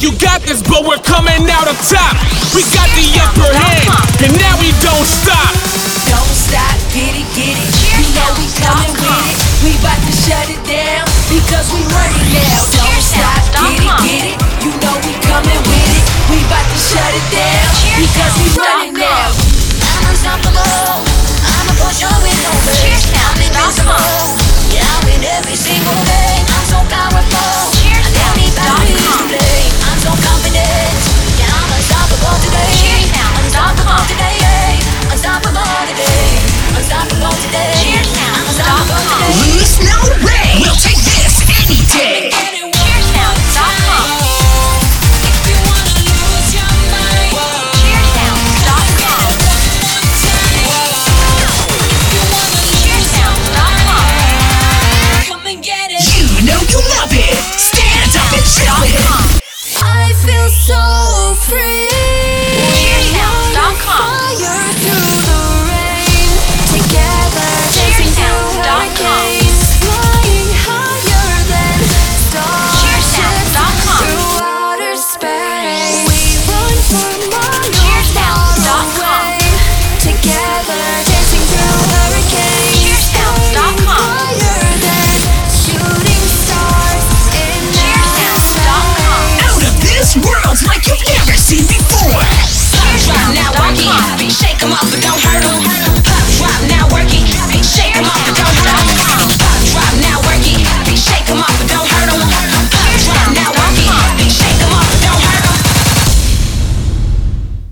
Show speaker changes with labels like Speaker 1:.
Speaker 1: you got this, but we're coming out on top. We got the upper hand, and now we don't stop.
Speaker 2: Don't stop, get it, get it. You know we coming with it. We bout to shut it down because we run it now. Don't stop, get it, get it. You know we coming with it. We bout to shut it down because we run it now.
Speaker 3: I'm unstoppable. I'm a push